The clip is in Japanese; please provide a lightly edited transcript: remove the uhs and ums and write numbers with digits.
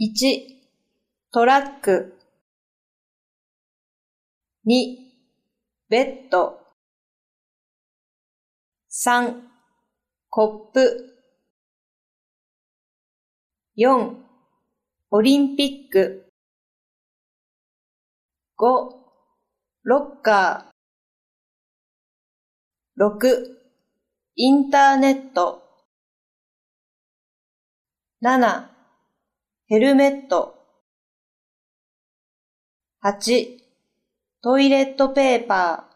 1、トラック。2、ベッド。3、コップ。4、オリンピック。5、ロッカー。6、インターネット。7、ヘルメット。8、トイレットペーパー。